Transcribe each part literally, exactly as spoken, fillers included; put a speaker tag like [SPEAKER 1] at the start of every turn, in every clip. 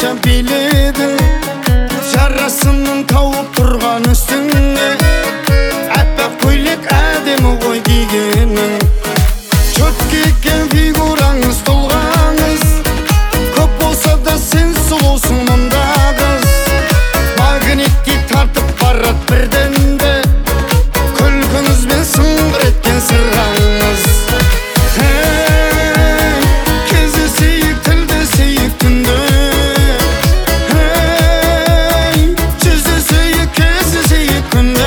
[SPEAKER 1] қанша биледің, жарасымның тауып тұрған үстіңе. Әппақ көйлек әдемі ғой кигенің, чөтке екен фигураңыз, тұлғаңыз. Көп болса да сен сұлусың мұнда қыз, магнитке тартып барат бірденді, күлкіңізбен сыңғыр еткен сырғаңыз. Кездесейік, тілдесейік түнде, жүздесейік, кездесейік күнде.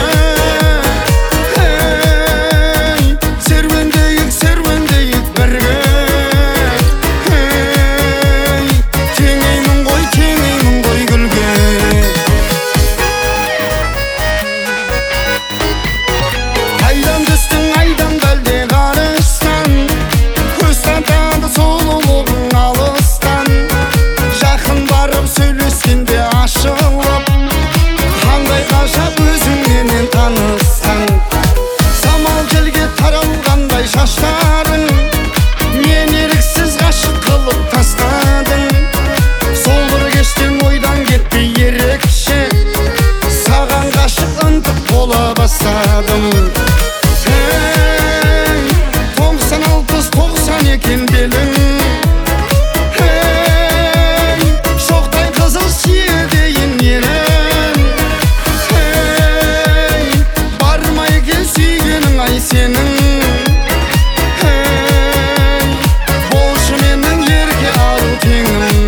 [SPEAKER 1] Серуендейік, серуендейік бірге, теңеймін ғой, теңеймін ғой гүлге. Айдан түстің, айдан бәлде қарыштан, көз тартады сұлулығың алыстан. Жақын барып сөйлескенде ашылып, қандай ғажап өзіңнен танысқан. Самал желге таралғандай шаштарың, мен еріксіз ғашық қылып тастадың. Сол бір кештен ойдан кетті ерекше, саған ғашық ынтық бола бастадым. Тоқсан алпыс тоқсан екен белің, шоқтай қызыл сүйедейін енің. Бармай кел сүйгенің ай сенің, болшы менің ерке ару теңім.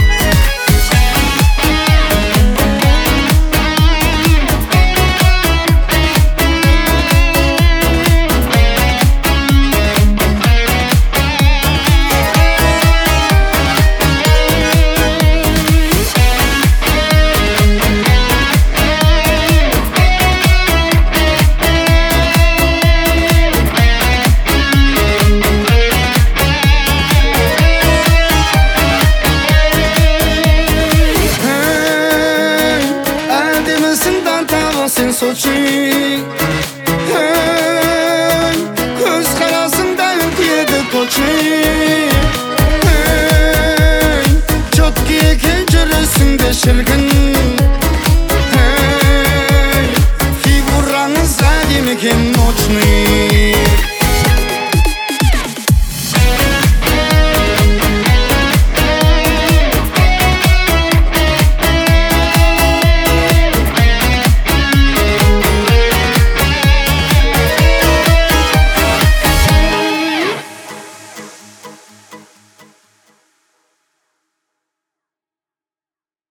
[SPEAKER 1] Әдемісің таңтағы сен Сочи, көз қарасың дәл тиеді Кочи. Чөтке екен жүрісіңде шіркін, фигураңыз әдемі екен ночный.